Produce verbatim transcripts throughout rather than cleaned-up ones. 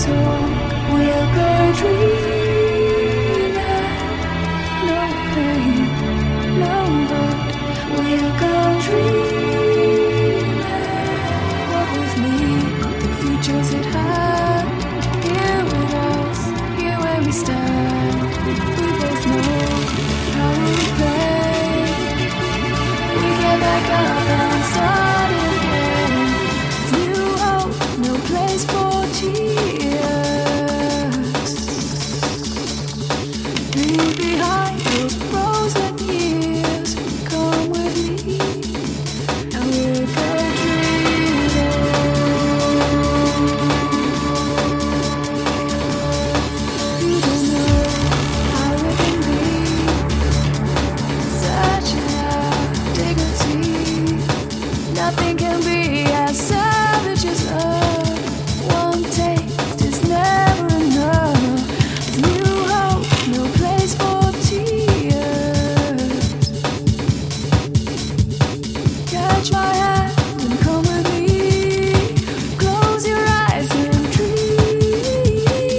talk, we'll go dreaming. No pain, no hurt, we'll go dreaming. Walk with me, the future's at hand. Here with us, here where we stand. We both know how we play. We get back up and start again. New hope, no place for tears. Leave behind those frozen years. Come with me, and we'll go dreaming. You don't know how it can be. Searching our dignity. Nothing can be as savage as love. One taste is never enough. New hope, no place for tears. Catch my hand and come with me. Close your eyes and dream.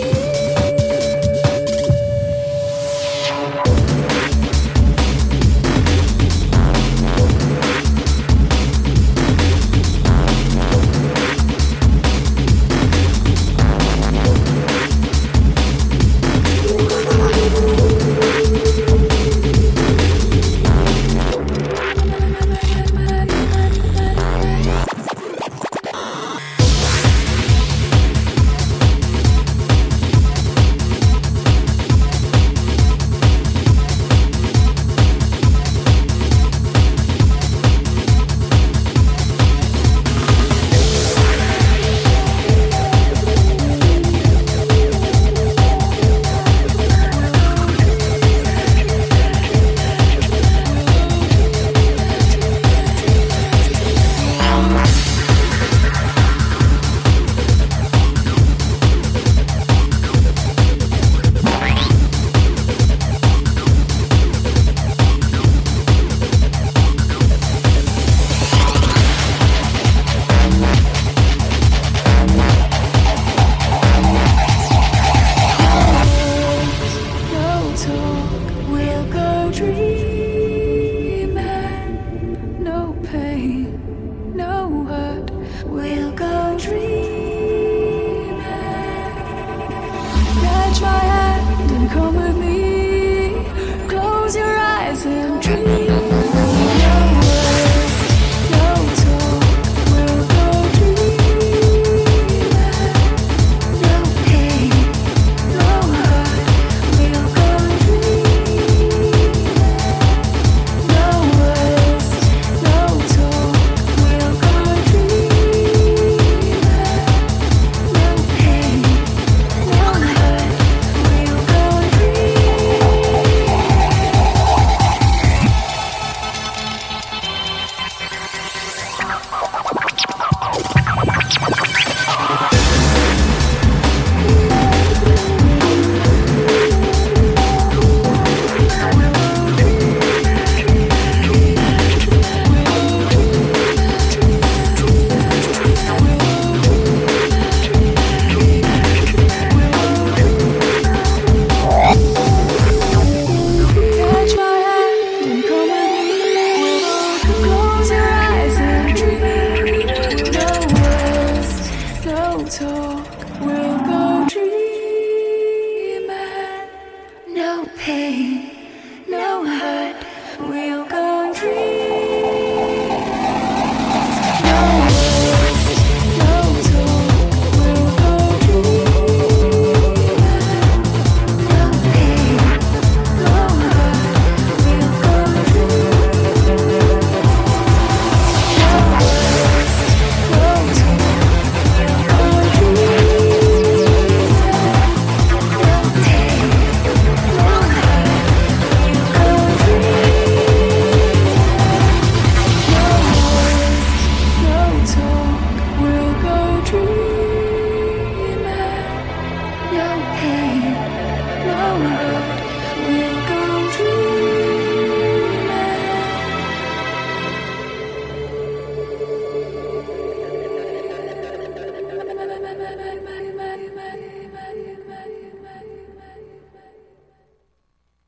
No talk, we'll go dreaming. No pain, no hurt, we'll go dreaming. Catch my hand and come with me. Close your eyes and dream. No words, no talk, we'll go dreaming. No pain, no hurt, we'll go dreaming. No words, no talk, we'll go dreaming. No pain, no hurt, we'll go dreaming. Catch my hand and come with me. Close your eyes and dream. No words, no talk, we'll go dream.